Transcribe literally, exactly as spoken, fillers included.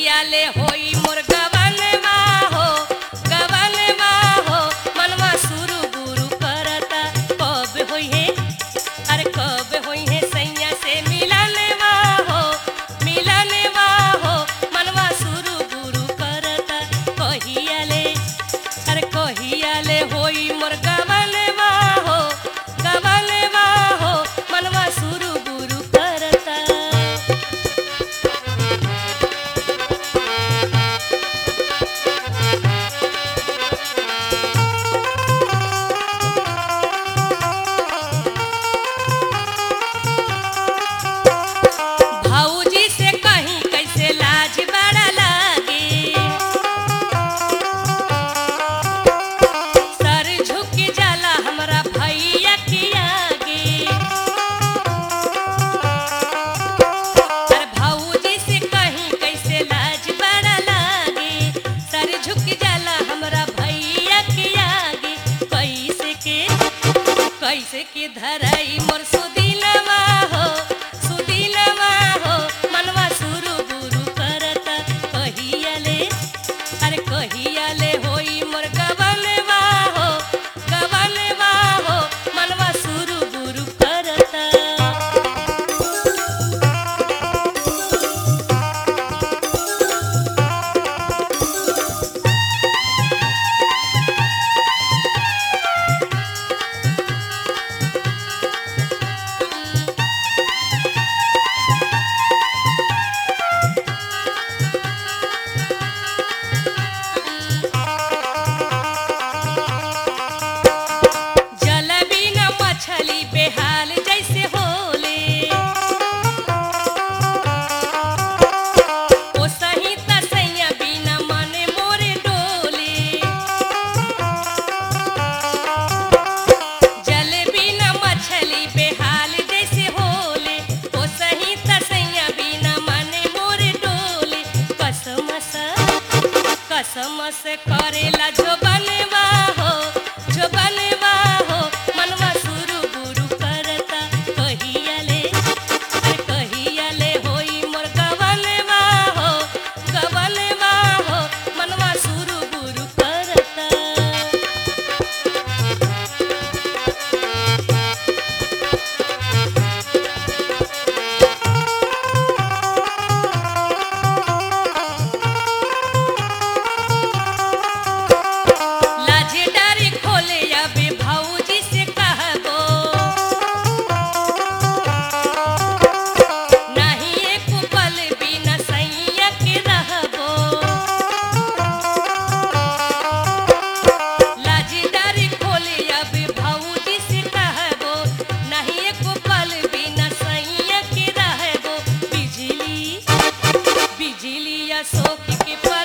कहिया ले होई मोर गवनवा हो गवनवा हो मनवा सुरु गुरु करता कब होई है अरे कब होई है सैया से मिलनवा हो मिलनवा हो मनवा सुरु गुरु करता कहिया ले अरे कहिया ले होई मोर गवनवा हो गवनवा हो मनवा सुरु गुरु करता। भाऊजी से कहीं कैसे लाज बड़ा लागे सर झुक जाला हमरा भैया के आगे अरे भाऊजी से कहीं कैसे लाज बड़ा लागे सर झुक जाला हमरा भैया के आगे कैसे के कैसे के धराई मोर सुदिलवा हो सुदिलवा हो मनवा सुरु गुरु करता कहिया ले अरे कहिया ले होई मोर गवनवा हो गवनवा हो मनवा सुरु गुरु करता। जल बिना मछली बेहाल जैसे होले ओ सही तसैया बिना मने मोरे डोले जल बिना मछली बेहाल जैसे होले ओ सही तसैया बिना मने मोरे डोले कसम से कसम से करेला जो बनवा हो जो बनवा हो मनवा सुरु गुरु करता कहिया ले अरे कहिया ले होई मोर गवनवा हो गवनवा हो मनवा सुरु गुरु करता। लाजे डारी खोले अबे भाऊजी से कहबो नहीं एक पल बिना सैया के रहबो लाजे डारी खोले अबे भाऊजी से कहबो नहीं एक पल बिना सैया के रहबो बिजली बिजली अशोक के